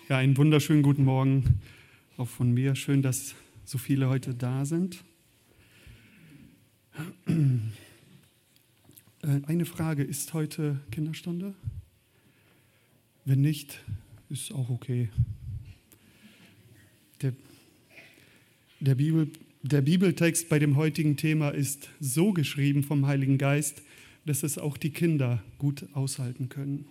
Ja, einen wunderschönen guten Morgen auch von mir. Schön, dass so viele heute da sind. Eine Frage, ist heute Kinderstunde? Wenn nicht, ist auch okay. Der Bibeltext bei dem heutigen Thema ist so geschrieben vom Heiligen Geist, dass es auch die Kinder gut aushalten können.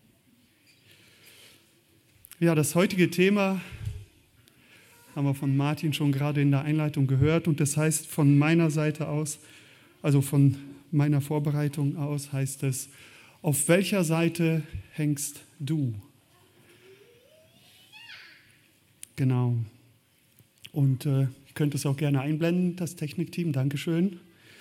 Ja, das heutige Thema haben wir von Martin schon gerade in der Einleitung gehört und das heißt von meiner Seite aus, also von meiner Vorbereitung aus, heißt es, auf welcher Seite hängst du? Genau. Und ihr könnt es auch gerne einblenden, das Technikteam, Dankeschön.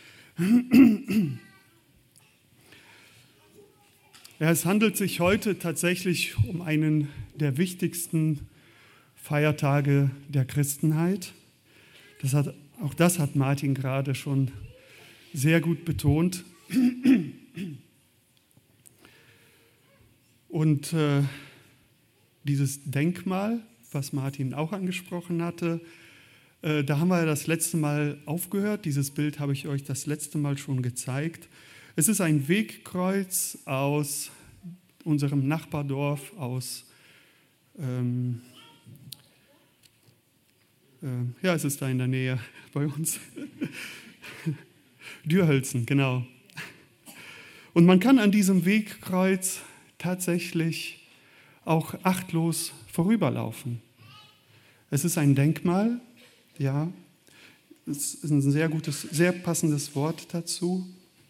Ja, es handelt sich heute tatsächlich um einen der wichtigsten Feiertage der Christenheit. Auch das hat Martin gerade schon sehr gut betont. Und dieses Denkmal, was Martin auch angesprochen hatte, da haben wir das letzte Mal aufgehört. Dieses Bild habe ich euch das letzte Mal schon gezeigt. Es ist ein Wegkreuz aus unserem Nachbardorf, aus, es ist da in der Nähe bei uns, Dürhölzen, genau. Und man kann an diesem Wegkreuz tatsächlich auch achtlos vorüberlaufen. Es ist ein Denkmal, ja, es ist ein sehr passendes Wort dazu.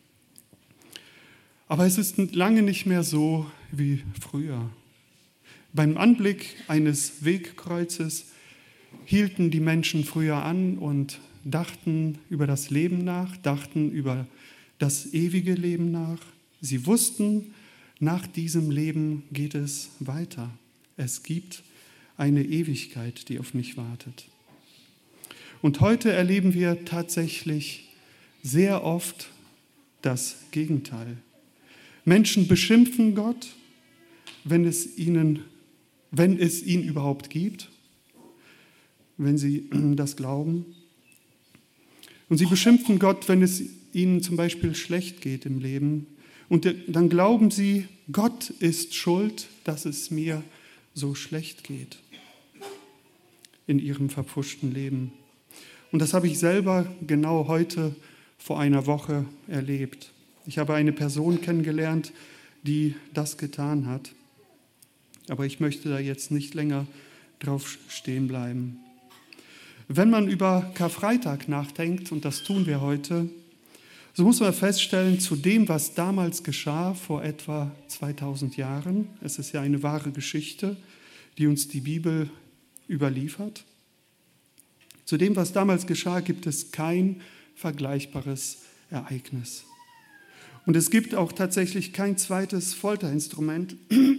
Aber es ist lange nicht mehr so wie früher. Beim Anblick eines Wegkreuzes hielten die Menschen früher an und dachten über das Leben nach, dachten über das ewige Leben nach. Sie wussten, nach diesem Leben geht es weiter. Es gibt eine Ewigkeit, die auf mich wartet. Und heute erleben wir tatsächlich sehr oft das Gegenteil. Menschen beschimpfen Gott, wenn es ihn überhaupt gibt, wenn sie das glauben. Und sie beschimpfen Gott, wenn es ihnen zum Beispiel schlecht geht im Leben. Und dann glauben sie, Gott ist schuld, dass es mir so schlecht geht in ihrem verpfuschten Leben. Und das habe ich selber genau heute vor einer Woche erlebt. Ich habe eine Person kennengelernt, die das getan hat. Aber ich möchte da jetzt nicht länger drauf stehen bleiben. Wenn man über Karfreitag nachdenkt, und das tun wir heute, so muss man feststellen, zu dem, was damals geschah, vor etwa 2000 Jahren, es ist ja eine wahre Geschichte, die uns die Bibel überliefert, zu dem, was damals geschah, gibt es kein vergleichbares Ereignis. Und es gibt auch tatsächlich kein zweites Folterinstrument,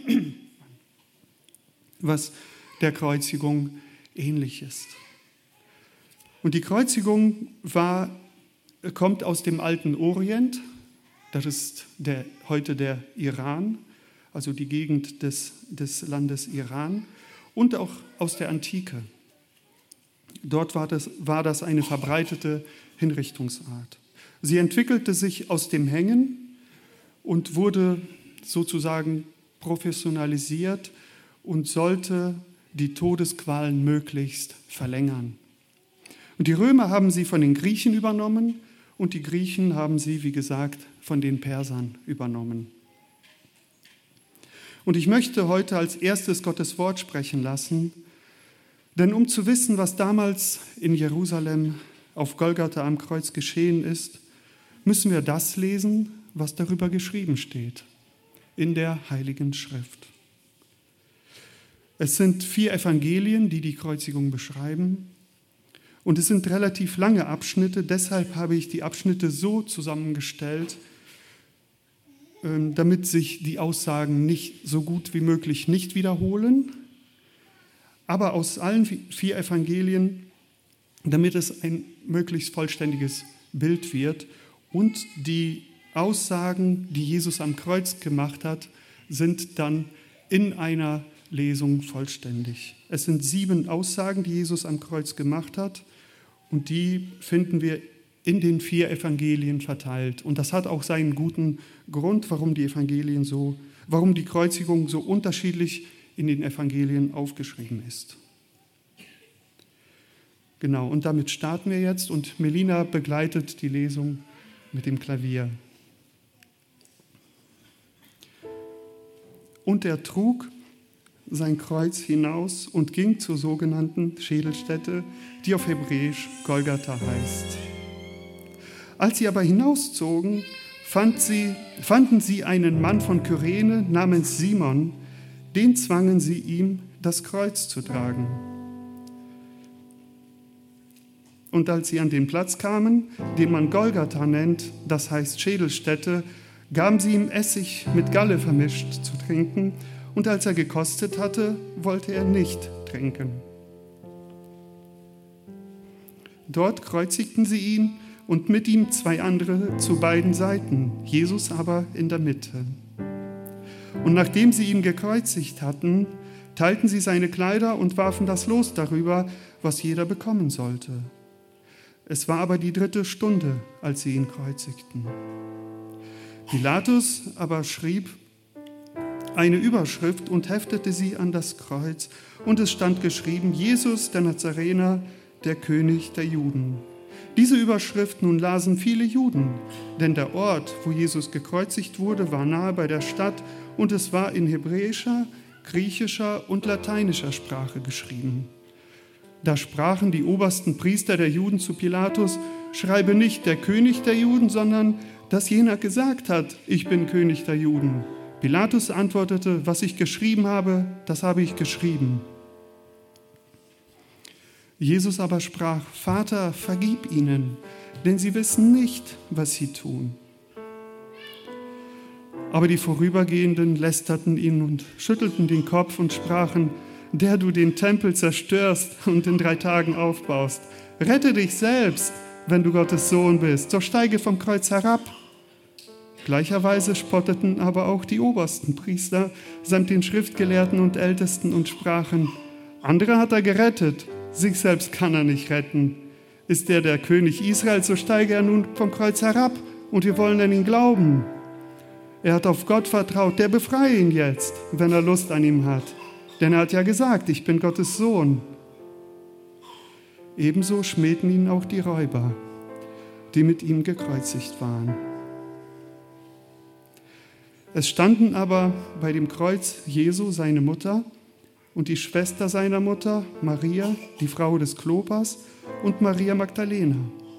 was der Kreuzigung ähnlich ist. Und die Kreuzigung kommt aus dem alten Orient, das ist heute der Iran, also die Gegend des Landes Iran, und auch aus der Antike. Dort war das eine verbreitete Hinrichtungsart. Sie entwickelte sich aus dem Hängen und wurde sozusagen professionalisiert und sollte die Todesqualen möglichst verlängern. Und die Römer haben sie von den Griechen übernommen und die Griechen haben sie, wie gesagt, von den Persern übernommen. Und ich möchte heute als erstes Gottes Wort sprechen lassen, denn um zu wissen, was damals in Jerusalem auf Golgatha am Kreuz geschehen ist, müssen wir das lesen, was darüber geschrieben steht, in der Heiligen Schrift. Es sind 4 Evangelien, die die Kreuzigung beschreiben. Und es sind relativ lange Abschnitte, deshalb habe ich die Abschnitte so zusammengestellt, damit sich die Aussagen nicht so gut wie möglich nicht wiederholen, aber aus allen 4 Evangelien, damit es ein möglichst vollständiges Bild wird und die Aussagen, die Jesus am Kreuz gemacht hat, sind dann in einer Lesung vollständig. Es sind 7 Aussagen, die Jesus am Kreuz gemacht hat, und die finden wir in den 4 Evangelien verteilt. Und das hat auch seinen guten Grund, warum die Kreuzigung so unterschiedlich in den Evangelien aufgeschrieben ist. Genau, und damit starten wir jetzt, und Melina begleitet die Lesung mit dem Klavier. Und er trug sein Kreuz hinaus und ging zur sogenannten Schädelstätte, die auf Hebräisch Golgatha heißt. Als sie aber hinauszogen, fanden sie einen Mann von Kyrene namens Simon, den zwangen sie ihm, das Kreuz zu tragen. Und als sie an den Platz kamen, den man Golgatha nennt, das heißt Schädelstätte, gaben sie ihm Essig mit Galle vermischt zu trinken, und als er gekostet hatte, wollte er nicht trinken. Dort kreuzigten sie ihn und mit ihm 2 andere zu beiden Seiten, Jesus aber in der Mitte. Und nachdem sie ihn gekreuzigt hatten, teilten sie seine Kleider und warfen das Los darüber, was jeder bekommen sollte. Es war aber die 3. Stunde, als sie ihn kreuzigten. Pilatus aber schrieb eine Überschrift und heftete sie an das Kreuz, und es stand geschrieben: Jesus, der Nazarener, der König der Juden. Diese Überschrift nun lasen viele Juden, denn der Ort, wo Jesus gekreuzigt wurde, war nahe bei der Stadt, und es war in hebräischer, griechischer und lateinischer Sprache geschrieben. Da sprachen die obersten Priester der Juden zu Pilatus: Schreibe nicht der König der Juden, sondern dass jener gesagt hat: Ich bin König der Juden. Pilatus antwortete: Was ich geschrieben habe, das habe ich geschrieben. Jesus aber sprach: Vater, vergib ihnen, denn sie wissen nicht, was sie tun. Aber die Vorübergehenden lästerten ihn und schüttelten den Kopf und sprachen: Der du den Tempel zerstörst und in 3 Tagen aufbaust, rette dich selbst, wenn du Gottes Sohn bist, so steige vom Kreuz herab. Gleicherweise spotteten aber auch die obersten Priester samt den Schriftgelehrten und Ältesten und sprachen: Andere hat er gerettet, sich selbst kann er nicht retten. Ist er der König Israels, so steige er nun vom Kreuz herab, und wir wollen an ihn glauben. Er hat auf Gott vertraut, der befreie ihn jetzt, wenn er Lust an ihm hat. Denn er hat ja gesagt: Ich bin Gottes Sohn. Ebenso schmähten ihn auch die Räuber, die mit ihm gekreuzigt waren. Es standen aber bei dem Kreuz Jesu seine Mutter und die Schwester seiner Mutter, Maria, die Frau des Klopas, und Maria Magdalena.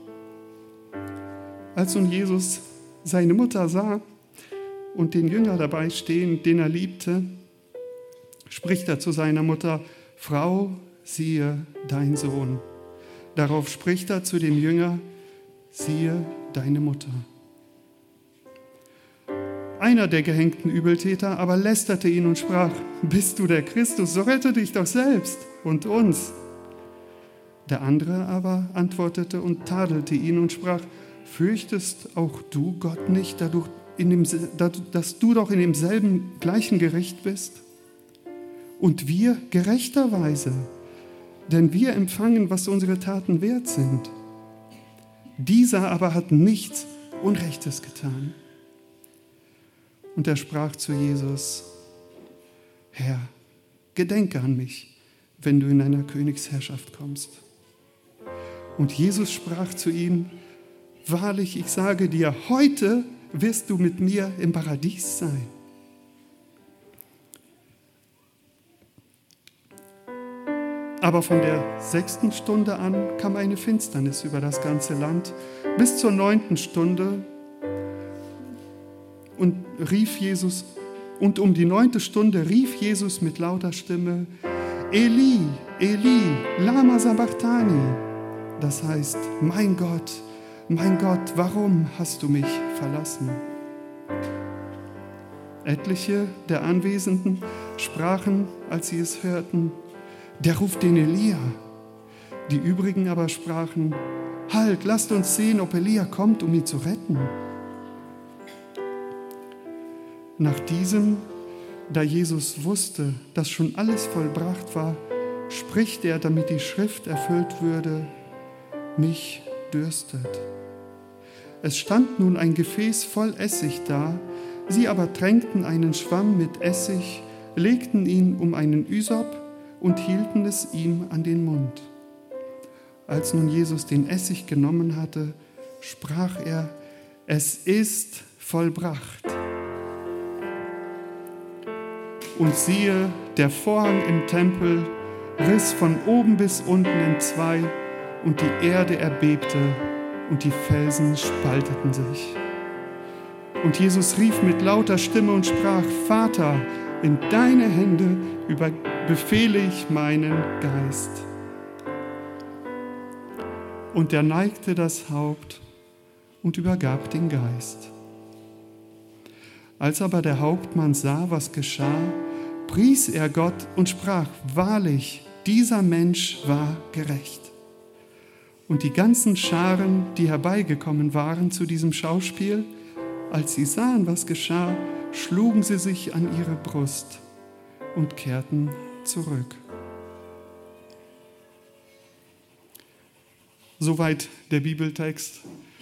Als nun Jesus seine Mutter sah und den Jünger dabei stehen, den er liebte, spricht er zu seiner Mutter: Frau, siehe dein Sohn. Darauf spricht er zu dem Jünger: Siehe deine Mutter. Einer der gehängten Übeltäter aber lästerte ihn und sprach: Bist du der Christus, so rette dich doch selbst und uns. Der andere aber antwortete und tadelte ihn und sprach: Fürchtest auch du Gott nicht, dass du doch in demselben gleichen Gericht bist? Und wir gerechterweise, denn wir empfangen, was unsere Taten wert sind. Dieser aber hat nichts Unrechtes getan. Und er sprach zu Jesus: Herr, gedenke an mich, wenn du in deiner Königsherrschaft kommst. Und Jesus sprach zu ihm: Wahrlich, ich sage dir, heute wirst du mit mir im Paradies sein. Aber von der 6. Stunde an kam eine Finsternis über das ganze Land, bis zur 9. Stunde. Und um die 9. Stunde rief Jesus mit lauter Stimme: Eli, Eli, lama sabachthani. Das heißt: Mein Gott, warum hast du mich verlassen? Etliche der Anwesenden sprachen, als sie es hörten: Der ruft den Elia. Die übrigen aber sprachen: Halt, lasst uns sehen, ob Elia kommt, um ihn zu retten. Nach diesem da Jesus wusste, dass schon alles vollbracht war, spricht er, damit die Schrift erfüllt würde: Mich dürstet. Es stand nun ein Gefäß voll Essig da, sie aber tränkten einen Schwamm mit Essig, legten ihn um einen Ysop und hielten es ihm an den Mund. Als nun Jesus den Essig genommen hatte, sprach er: Es ist vollbracht. Und siehe, der Vorhang im Tempel riss von oben bis unten entzwei, und die Erde erbebte, und die Felsen spalteten sich. Und Jesus rief mit lauter Stimme und sprach: Vater, in deine Hände befehle ich meinen Geist. Und er neigte das Haupt und übergab den Geist. Als aber der Hauptmann sah, was geschah, pries er Gott und sprach: Wahrlich, dieser Mensch war gerecht. Und die ganzen Scharen, die herbeigekommen waren zu diesem Schauspiel, als sie sahen, was geschah, schlugen sie sich an ihre Brust und kehrten zurück. Soweit der Bibeltext.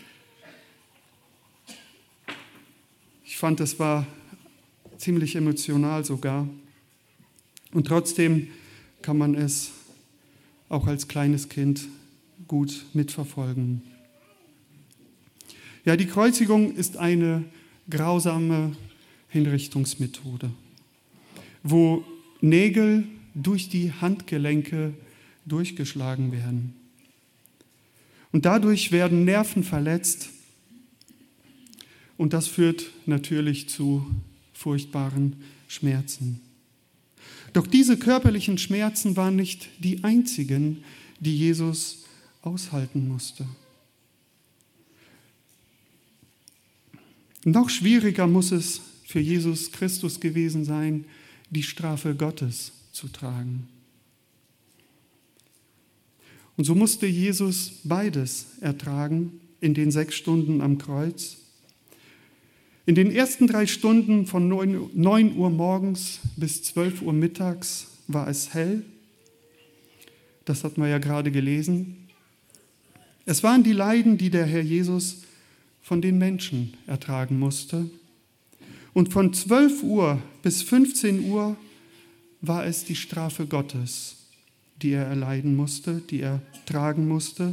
Ich fand, es war ziemlich emotional sogar. Und trotzdem kann man es auch als kleines Kind gut mitverfolgen. Ja, die Kreuzigung ist eine grausame Hinrichtungsmethode, wo Nägel durch die Handgelenke durchgeschlagen werden. Und dadurch werden Nerven verletzt, und das führt natürlich zu furchtbaren Schmerzen. Doch diese körperlichen Schmerzen waren nicht die einzigen, die Jesus aushalten musste. Noch schwieriger muss es für Jesus Christus gewesen sein, die Strafe Gottes zu tragen. Und so musste Jesus beides ertragen in den 6 Stunden am Kreuz. In den ersten 3 Stunden von 9 Uhr morgens bis 12 Uhr mittags war es hell. Das hat man ja gerade gelesen. Es waren die Leiden, die der Herr Jesus von den Menschen ertragen musste. Und von 12 Uhr bis 15 Uhr war es die Strafe Gottes, die er erleiden musste, die er tragen musste.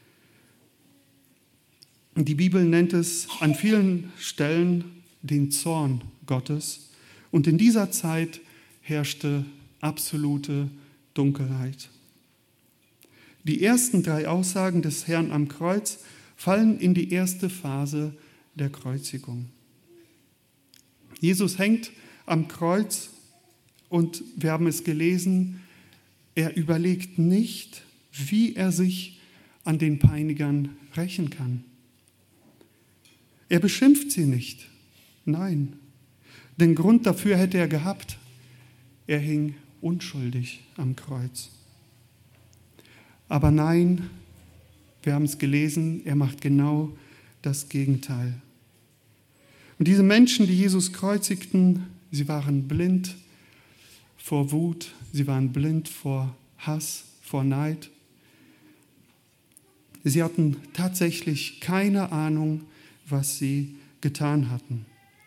Die Bibel nennt es an vielen Stellen den Zorn Gottes. Und in dieser Zeit herrschte absolute Dunkelheit. Die ersten 3 Aussagen des Herrn am Kreuz fallen in die erste Phase der Kreuzigung. Jesus hängt am Kreuz und wir haben es gelesen, er überlegt nicht, wie er sich an den Peinigern rächen kann. Er beschimpft sie nicht. Nein, den Grund dafür hätte er gehabt. Er hing unschuldig am Kreuz. Aber nein, wir haben es gelesen, er macht genau das Gegenteil. Und diese Menschen, die Jesus kreuzigten, sie waren blind vor Wut, sie waren blind vor Hass, vor Neid. Sie hatten tatsächlich keine Ahnung, was sie getan hatten.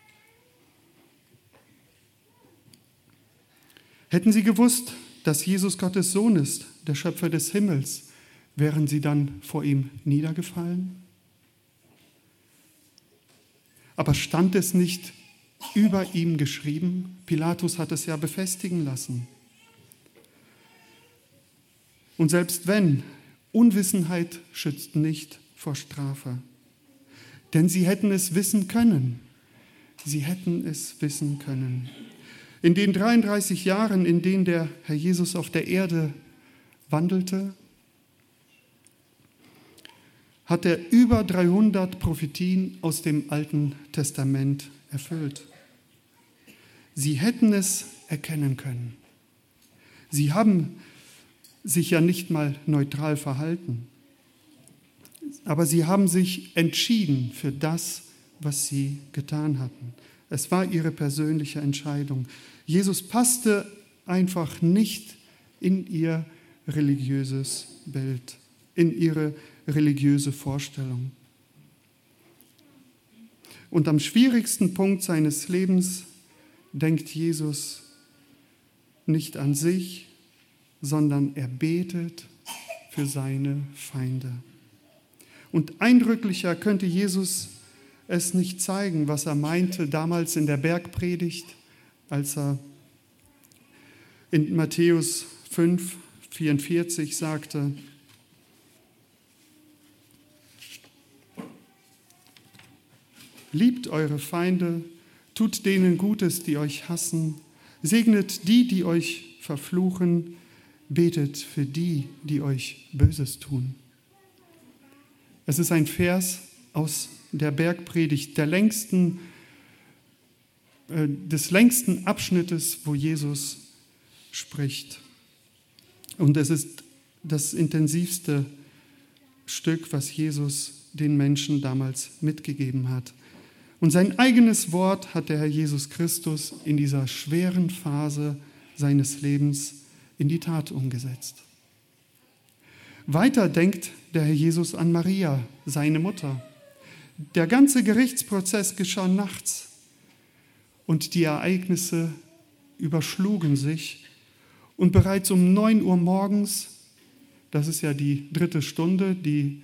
Hätten sie gewusst, dass Jesus Gottes Sohn ist, der Schöpfer des Himmels, wären sie dann vor ihm niedergefallen? Aber stand es nicht über ihm geschrieben? Pilatus hat es ja befestigen lassen. Und selbst wenn, Unwissenheit schützt nicht vor Strafe. Denn sie hätten es wissen können. Sie hätten es wissen können. In den 33 Jahren, in denen der Herr Jesus auf der Erde wandelte, hat er über 300 Prophetien aus dem Alten Testament erfüllt. Sie hätten es erkennen können. Sie haben sich ja nicht mal neutral verhalten, aber sie haben sich entschieden für das, was sie getan hatten. Es war ihre persönliche Entscheidung. Jesus passte einfach nicht in ihr religiöses Bild, in ihre religiöse Vorstellung. Und am schwierigsten Punkt seines Lebens denkt Jesus nicht an sich, sondern er betet für seine Feinde. Und eindrücklicher könnte Jesus es nicht zeigen, was er meinte damals in der Bergpredigt, als er in Matthäus 5,44 sagte: Liebt eure Feinde, tut denen Gutes, die euch hassen, segnet die, die euch verfluchen, betet für die, die euch Böses tun. Es ist ein Vers aus der Bergpredigt, des längsten Abschnittes, wo Jesus spricht. Und es ist das intensivste Stück, was Jesus den Menschen damals mitgegeben hat. Und sein eigenes Wort hat der Herr Jesus Christus in dieser schweren Phase seines Lebens in die Tat umgesetzt. Weiter denkt der Herr Jesus an Maria, seine Mutter. Der ganze Gerichtsprozess geschah nachts und die Ereignisse überschlugen sich. Und bereits um 9 Uhr morgens, das ist ja die 3. Stunde, die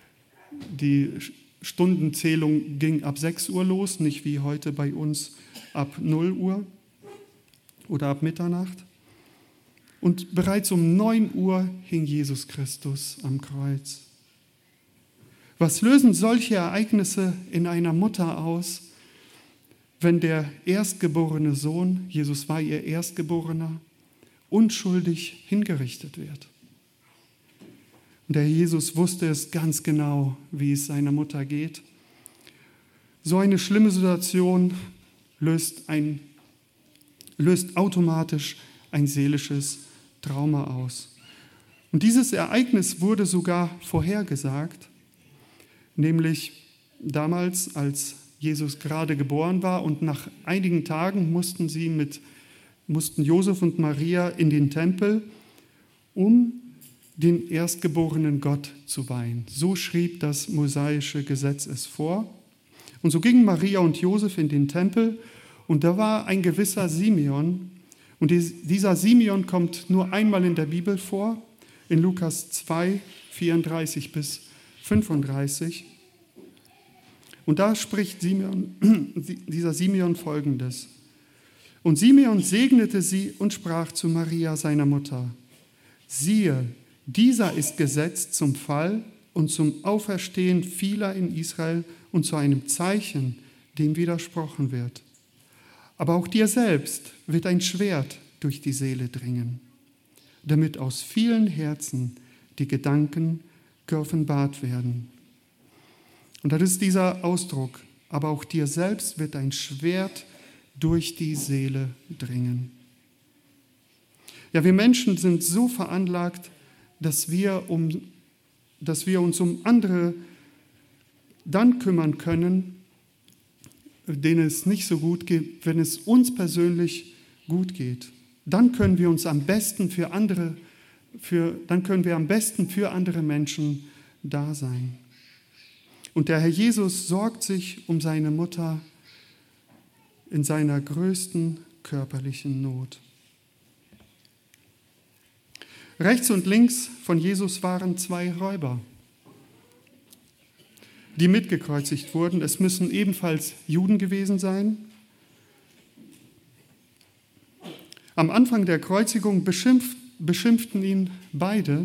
Stundenzählung ging ab 6 Uhr los, nicht wie heute bei uns ab 0 Uhr oder ab Mitternacht. Und bereits um 9 Uhr hing Jesus Christus am Kreuz. Was lösen solche Ereignisse in einer Mutter aus, wenn der erstgeborene Sohn, Jesus war ihr Erstgeborener, unschuldig hingerichtet wird? Und der Jesus wusste es ganz genau, wie es seiner Mutter geht. So eine schlimme Situation löst automatisch ein seelisches Trauma aus. Und dieses Ereignis wurde sogar vorhergesagt, nämlich damals, als Jesus gerade geboren war, und nach einigen Tagen mussten Josef und Maria in den Tempel, um den erstgeborenen Gott zu weihen. So schrieb das mosaische Gesetz es vor. Und so gingen Maria und Josef in den Tempel, und da war ein gewisser Simeon. Und dieser Simeon kommt nur einmal in der Bibel vor, in Lukas 2, 34 bis 35. Und da spricht dieser Simeon Folgendes: Und Simeon segnete sie und sprach zu Maria, seiner Mutter: Siehe, dieser ist gesetzt zum Fall und zum Auferstehen vieler in Israel und zu einem Zeichen, dem widersprochen wird. Aber auch dir selbst wird ein Schwert durch die Seele dringen, damit aus vielen Herzen die Gedanken geoffenbart werden. Und das ist dieser Ausdruck: aber auch dir selbst wird ein Schwert durch die Seele dringen. Ja, wir Menschen sind so veranlagt, dass wir uns um andere dann kümmern können, denen es nicht so gut geht, wenn es uns persönlich gut geht. Dann können wir am besten für andere Menschen da sein. Und der Herr Jesus sorgt sich um seine Mutter in seiner größten körperlichen Not. Rechts und links von Jesus waren 2 Räuber, die mitgekreuzigt wurden. Es müssen ebenfalls Juden gewesen sein. Am Anfang der Kreuzigung beschimpften ihn beide.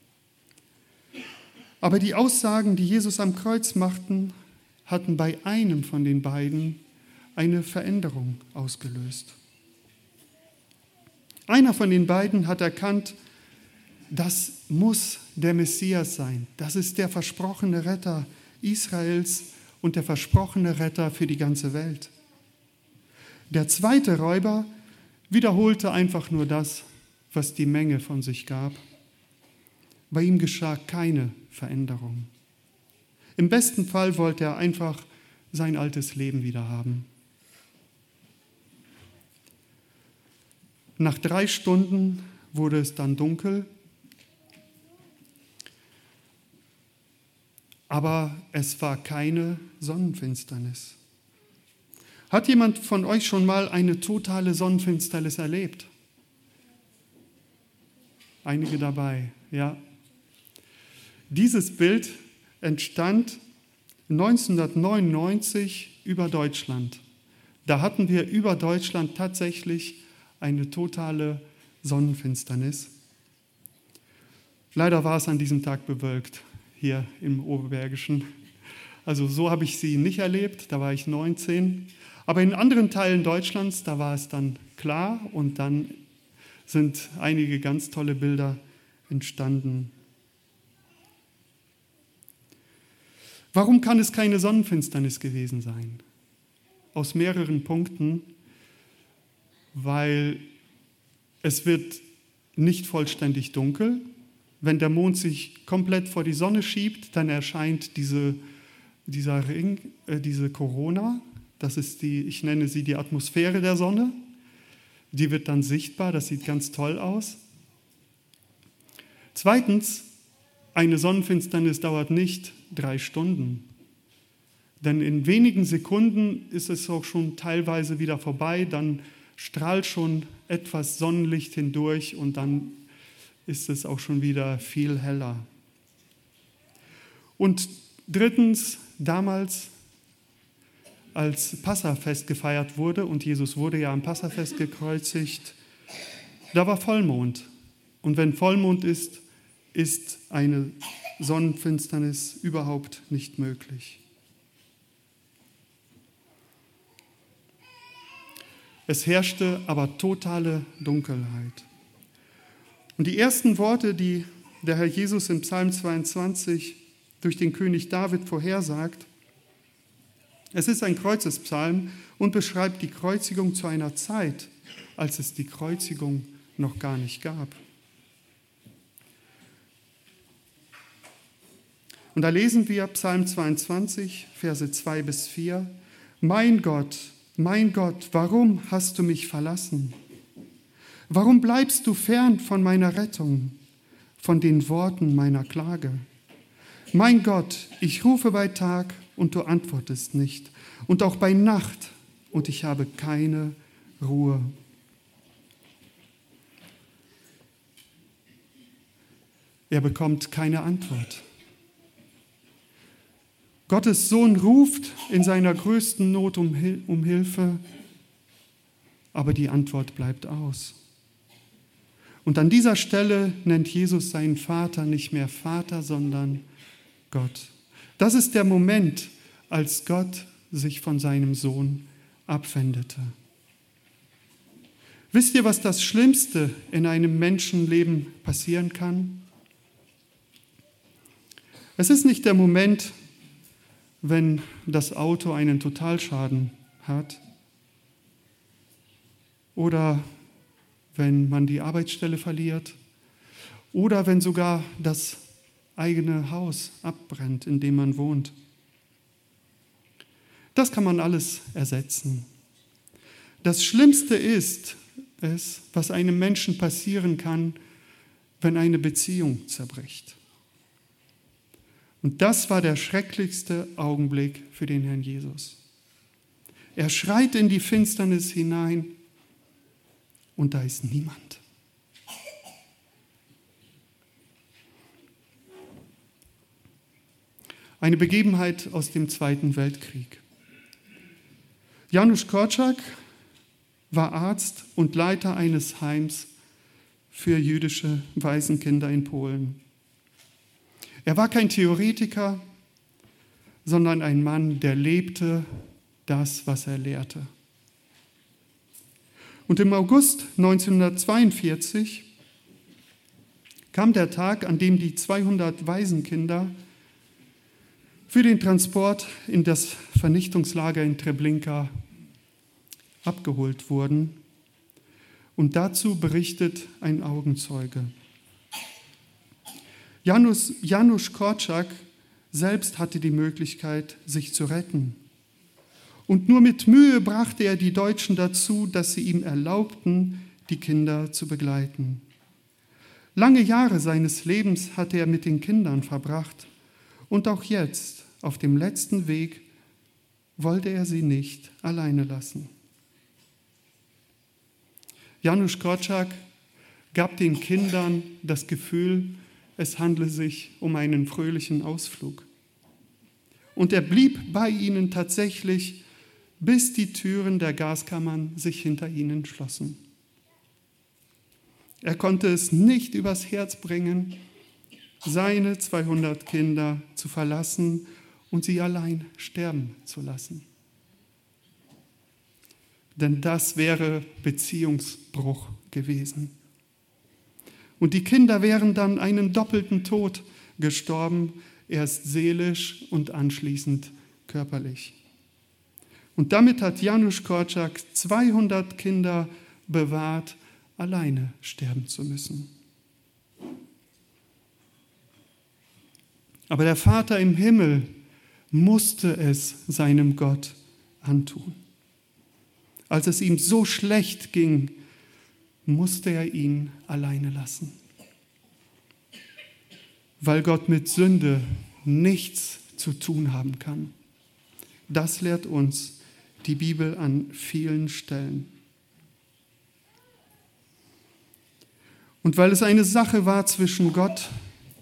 Aber die Aussagen, die Jesus am Kreuz machten, hatten bei einem von den beiden eine Veränderung ausgelöst. Einer von den beiden hat erkannt, das muss der Messias sein. Das ist der versprochene Retter Israels und der versprochene Retter für die ganze Welt. Der zweite Räuber wiederholte einfach nur das, was die Menge von sich gab. Bei ihm geschah keine Veränderung. Im besten Fall wollte er einfach sein altes Leben wieder haben. Nach 3 Stunden wurde es dann dunkel, aber es war keine Sonnenfinsternis. Hat jemand von euch schon mal eine totale Sonnenfinsternis erlebt? Einige dabei, ja. Dieses Bild entstand 1999 über Deutschland. Da hatten wir über Deutschland tatsächlich eine totale Sonnenfinsternis. Leider war es an diesem Tag bewölkt, hier im Oberbergischen. Also so habe ich sie nicht erlebt, da war ich 19. Aber in anderen Teilen Deutschlands, da war es dann klar und dann sind einige ganz tolle Bilder entstanden. Warum kann es keine Sonnenfinsternis gewesen sein? Aus mehreren Punkten, weil es wird nicht vollständig dunkel. Wenn der Mond sich komplett vor die Sonne schiebt, dann erscheint dieser Ring, diese Corona. Das ist ich nenne sie die Atmosphäre der Sonne. Die wird dann sichtbar, das sieht ganz toll aus. Zweitens, eine Sonnenfinsternis dauert nicht 3 Stunden. Denn in wenigen Sekunden ist es auch schon teilweise wieder vorbei, dann strahlt schon etwas Sonnenlicht hindurch und dann ist es auch schon wieder viel heller. Und drittens, damals, als Passafest gefeiert wurde und Jesus wurde ja am Passafest gekreuzigt, da war Vollmond. Und wenn Vollmond ist, ist eine Sonnenfinsternis überhaupt nicht möglich. Es herrschte aber totale Dunkelheit. Und die ersten Worte, die der Herr Jesus im Psalm 22 durch den König David vorhersagt, es ist ein Kreuzespsalm und beschreibt die Kreuzigung zu einer Zeit, als es die Kreuzigung noch gar nicht gab. Und da lesen wir Psalm 22, Verse 2 bis 4. Mein Gott, warum hast du mich verlassen? Warum bleibst du fern von meiner Rettung, von den Worten meiner Klage? Mein Gott, ich rufe bei Tag und du antwortest nicht, und auch bei Nacht und ich habe keine Ruhe. Er bekommt keine Antwort. Gottes Sohn ruft in seiner größten Not um Hilfe, aber die Antwort bleibt aus. Und an dieser Stelle nennt Jesus seinen Vater nicht mehr Vater, sondern Gott. Das ist der Moment, als Gott sich von seinem Sohn abwendete. Wisst ihr, was das Schlimmste in einem Menschenleben passieren kann? Es ist nicht der Moment, wenn das Auto einen Totalschaden hat oder wenn man die Arbeitsstelle verliert oder wenn sogar das eigene Haus abbrennt, in dem man wohnt. Das kann man alles ersetzen. Das Schlimmste ist es, was einem Menschen passieren kann, wenn eine Beziehung zerbricht. Und das war der schrecklichste Augenblick für den Herrn Jesus. Er schreit in die Finsternis hinein und da ist niemand. Eine Begebenheit aus dem Zweiten Weltkrieg. Janusz Korczak war Arzt und Leiter eines Heims für jüdische Waisenkinder in Polen. Er war kein Theoretiker, sondern ein Mann, der lebte das, was er lehrte. Und im August 1942 kam der Tag, an dem die 200 Waisenkinder für den Transport in das Vernichtungslager in Treblinka abgeholt wurden. Und dazu berichtet ein Augenzeuge. Janusz Korczak selbst hatte die Möglichkeit, sich zu retten. Und nur mit Mühe brachte er die Deutschen dazu, dass sie ihm erlaubten, die Kinder zu begleiten. Lange Jahre seines Lebens hatte er mit den Kindern verbracht und auch jetzt, auf dem letzten Weg, wollte er sie nicht alleine lassen. Janusz Korczak gab den Kindern das Gefühl, es handle sich um einen fröhlichen Ausflug. Und er blieb bei ihnen tatsächlich, bis die Türen der Gaskammern sich hinter ihnen schlossen. Er konnte es nicht übers Herz bringen, seine 200 Kinder zu verlassen und sie allein sterben zu lassen. Denn das wäre Beziehungsbruch gewesen. Und die Kinder wären dann einen doppelten Tod gestorben, erst seelisch und anschließend körperlich. Und damit hat Janusz Korczak 200 Kinder bewahrt, alleine sterben zu müssen. Aber der Vater im Himmel musste es seinem Gott antun. Als es ihm so schlecht ging, musste er ihn alleine lassen. Weil Gott mit Sünde nichts zu tun haben kann. Das lehrt uns die Bibel an vielen Stellen. Und weil es eine Sache war zwischen Gott,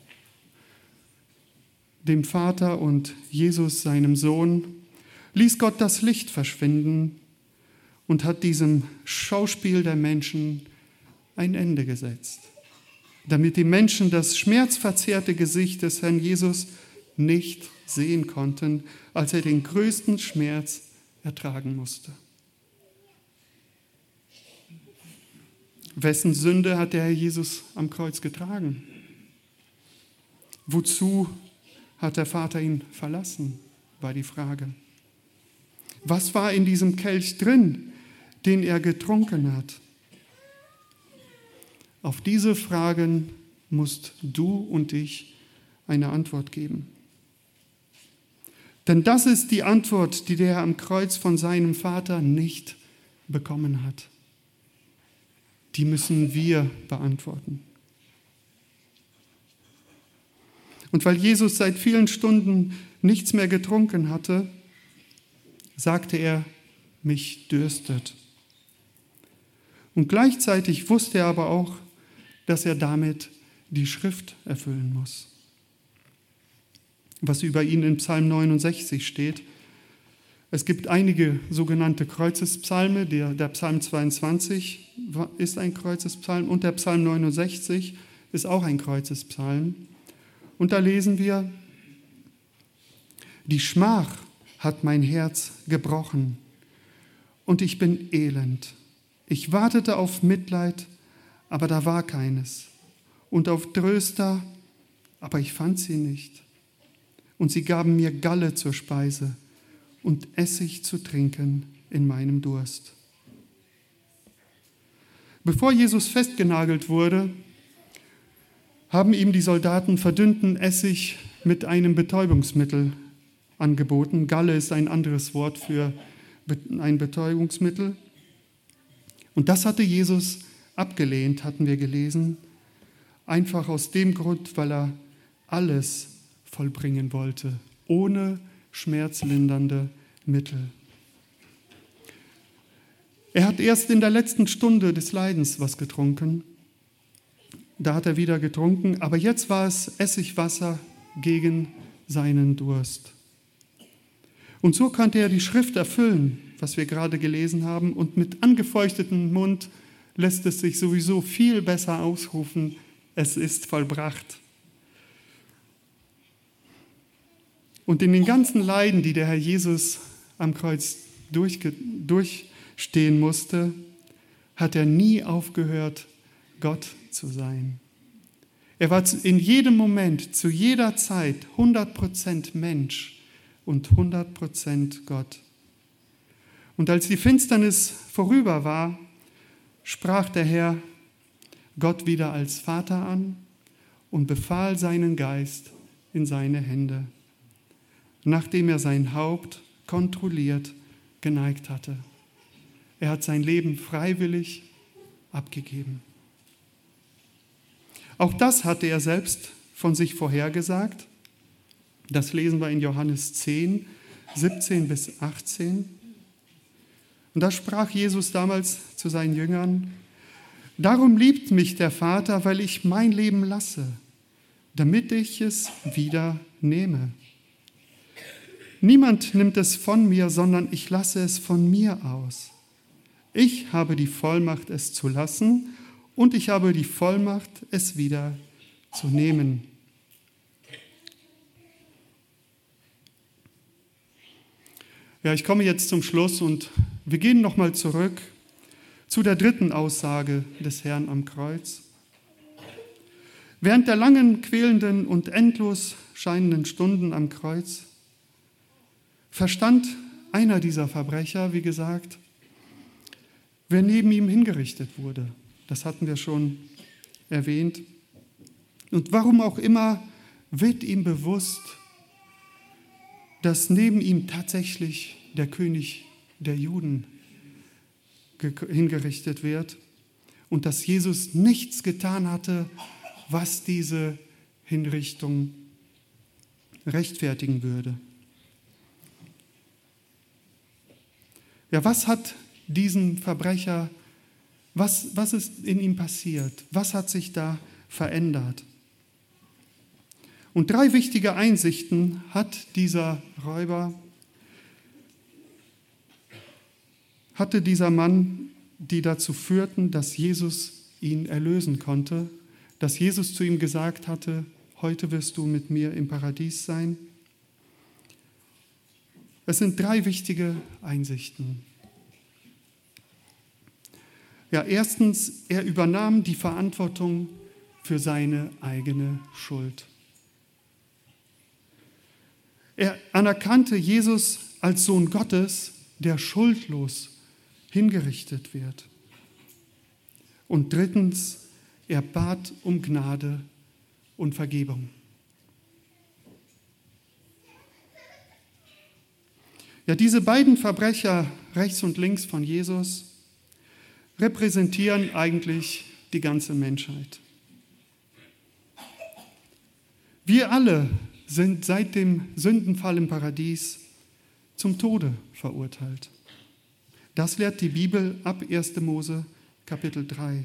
dem Vater, und Jesus, seinem Sohn, ließ Gott das Licht verschwinden und hat diesem Schauspiel der Menschen ein Ende gesetzt, damit die Menschen das schmerzverzerrte Gesicht des Herrn Jesus nicht sehen konnten, als er den größten Schmerz ertragen musste. Wessen Sünde hat der Herr Jesus am Kreuz getragen? Wozu hat der Vater ihn verlassen, war die Frage. Was war in diesem Kelch drin, den er getrunken hat? Auf diese Fragen musst du und ich eine Antwort geben. Denn das ist die Antwort, die der Herr am Kreuz von seinem Vater nicht bekommen hat. Die müssen wir beantworten. Und weil Jesus seit vielen Stunden nichts mehr getrunken hatte, sagte er, mich dürstet. Und gleichzeitig wusste er aber auch, dass er damit die Schrift erfüllen muss. Was über ihn in Psalm 69 steht. Es gibt einige sogenannte Kreuzespsalme. Der Psalm 22 ist ein Kreuzespsalm und der Psalm 69 ist auch ein Kreuzespsalm. Und da lesen wir, die Schmach hat mein Herz gebrochen und ich bin elend. Ich wartete auf Mitleid, aber da war keines. Und auf Tröster, aber ich fand sie nicht. Und sie gaben mir Galle zur Speise und Essig zu trinken in meinem Durst. Bevor Jesus festgenagelt wurde, haben ihm die Soldaten verdünnten Essig mit einem Betäubungsmittel angeboten. Galle ist ein anderes Wort für ein Betäubungsmittel. Und das hatte Jesus abgelehnt, hatten wir gelesen, einfach aus dem Grund, weil er alles vollbringen wollte, ohne schmerzlindernde Mittel. Er hat erst in der letzten Stunde des Leidens was getrunken. Da hat er wieder getrunken, aber jetzt war es Essigwasser gegen seinen Durst. Und so konnte er die Schrift erfüllen, was wir gerade gelesen haben, und mit angefeuchtetem Mund lässt es sich sowieso viel besser ausrufen, es ist vollbracht. Und in den ganzen Leiden, die der Herr Jesus am Kreuz durchstehen musste, hat er nie aufgehört, Gott zu sein. Er war in jedem Moment, zu jeder Zeit 100% Mensch und 100% Gott. Und als die Finsternis vorüber war, sprach der Herr Gott wieder als Vater an und befahl seinen Geist in seine Hände, nachdem er sein Haupt kontrolliert geneigt hatte. Er hat sein Leben freiwillig abgegeben. Auch das hatte er selbst von sich vorhergesagt. Das lesen wir in Johannes 10, 17 bis 18. Und da sprach Jesus damals zu seinen Jüngern: Darum liebt mich der Vater, weil ich mein Leben lasse, damit ich es wieder nehme. Niemand nimmt es von mir, sondern ich lasse es von mir aus. Ich habe die Vollmacht, es zu lassen, und ich habe die Vollmacht, es wieder zu nehmen. Ja, ich komme jetzt zum Schluss und wir gehen nochmal zurück zu der dritten Aussage des Herrn am Kreuz. Während der langen, quälenden und endlos scheinenden Stunden am Kreuz verstand einer dieser Verbrecher, wie gesagt, wer neben ihm hingerichtet wurde. Das hatten wir schon erwähnt. Und warum auch immer wird ihm bewusst, dass neben ihm tatsächlich der König der Juden hingerichtet wird und dass Jesus nichts getan hatte, was diese Hinrichtung rechtfertigen würde. Ja, was hat diesen Verbrecher, was ist in ihm passiert? Was hat sich da verändert? Und 3 wichtige Einsichten hat dieser Räuber, hatte dieser Mann, die dazu führten, dass Jesus ihn erlösen konnte, dass Jesus zu ihm gesagt hatte: Heute wirst du mit mir im Paradies sein. Es sind 3 wichtige Einsichten. Ja, erstens, er übernahm die Verantwortung für seine eigene Schuld. Er anerkannte Jesus als Sohn Gottes, der schuldlos hingerichtet wird. Und drittens, er bat um Gnade und Vergebung. Ja, diese beiden Verbrecher rechts und links von Jesus repräsentieren eigentlich die ganze Menschheit. Wir alle sind seit dem Sündenfall im Paradies zum Tode verurteilt. Das lehrt die Bibel ab 1. Mose Kapitel 3.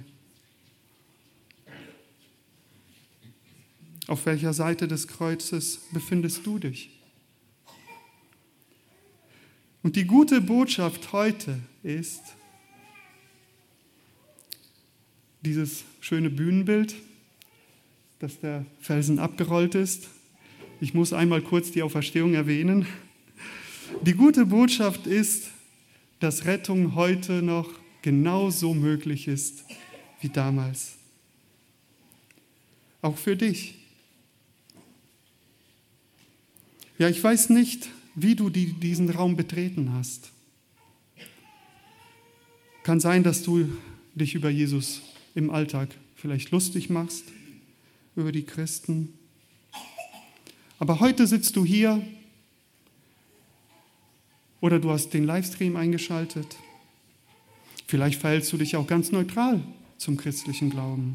Auf welcher Seite des Kreuzes befindest du dich? Und die gute Botschaft heute ist dieses schöne Bühnenbild, dass der Felsen abgerollt ist. Ich muss einmal kurz die Auferstehung erwähnen. Die gute Botschaft ist, dass Rettung heute noch genauso möglich ist wie damals. Auch für dich. Ja, ich weiß nicht, wie du diesen Raum betreten hast. Kann sein, dass du dich über Jesus im Alltag vielleicht lustig machst, über die Christen. Aber heute sitzt du hier oder du hast den Livestream eingeschaltet. Vielleicht verhältst du dich auch ganz neutral zum christlichen Glauben.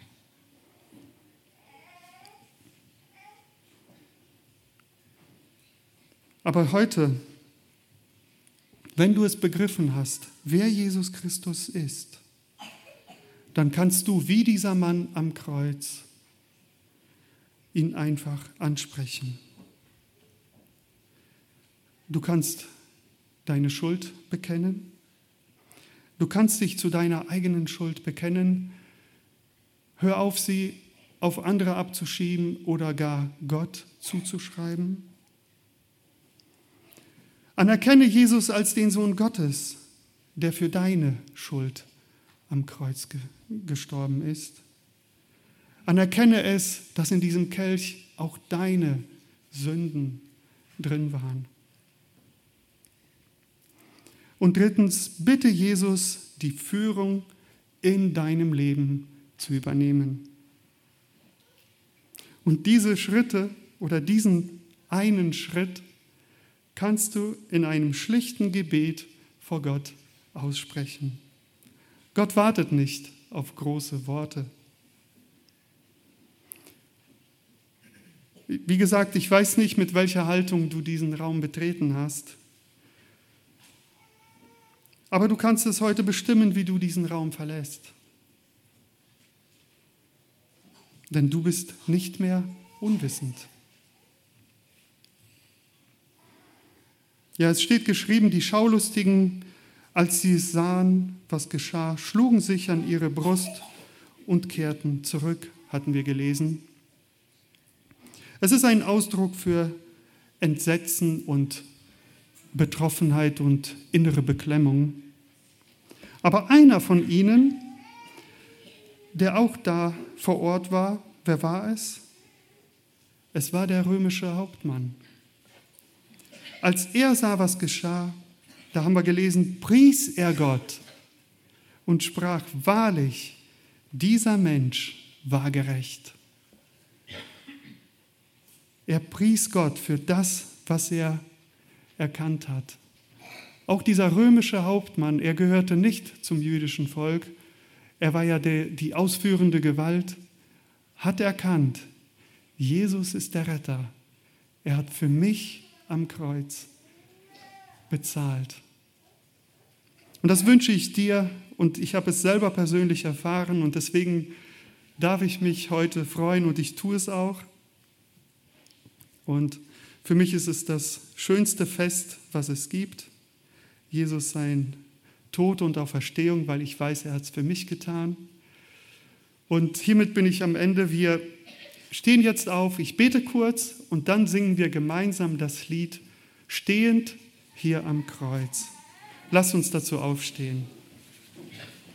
Aber heute, wenn du es begriffen hast, wer Jesus Christus ist, dann kannst du wie dieser Mann am Kreuz ihn einfach ansprechen. Du kannst deine Schuld bekennen. Du kannst dich zu deiner eigenen Schuld bekennen. Hör auf, sie auf andere abzuschieben oder gar Gott zuzuschreiben. Anerkenne Jesus als den Sohn Gottes, der für deine Schuld am Kreuz gestorben ist. Anerkenne es, dass in diesem Kelch auch deine Sünden drin waren. Und drittens, bitte Jesus, die Führung in deinem Leben zu übernehmen. Und diese Schritte oder diesen einen Schritt kannst du in einem schlichten Gebet vor Gott aussprechen. Gott wartet nicht auf große Worte. Wie gesagt, ich weiß nicht, mit welcher Haltung du diesen Raum betreten hast. Aber du kannst es heute bestimmen, wie du diesen Raum verlässt. Denn du bist nicht mehr unwissend. Ja, es steht geschrieben, die Schaulustigen, als sie es sahen, was geschah, schlugen sich an ihre Brust und kehrten zurück, hatten wir gelesen. Es ist ein Ausdruck für Entsetzen und Betroffenheit und innere Beklemmung. Aber einer von ihnen, der auch da vor Ort war, wer war es? Es war der römische Hauptmann. Als er sah, was geschah, da haben wir gelesen, pries er Gott und sprach, wahrlich, dieser Mensch war gerecht. Er pries Gott für das, was er erkannt hat. Auch dieser römische Hauptmann, er gehörte nicht zum jüdischen Volk, er war ja die ausführende Gewalt, hat erkannt, Jesus ist der Retter. Er hat für mich am Kreuz bezahlt. Und das wünsche ich dir und ich habe es selber persönlich erfahren und deswegen darf ich mich heute freuen und ich tue es auch. Und für mich ist es das schönste Fest, was es gibt. Jesus sein Tod und Auferstehung, weil ich weiß, er hat es für mich getan. Und hiermit bin ich am Ende. Wir stehen jetzt auf, ich bete kurz und dann singen wir gemeinsam das Lied Stehend hier am Kreuz. Lass uns dazu aufstehen.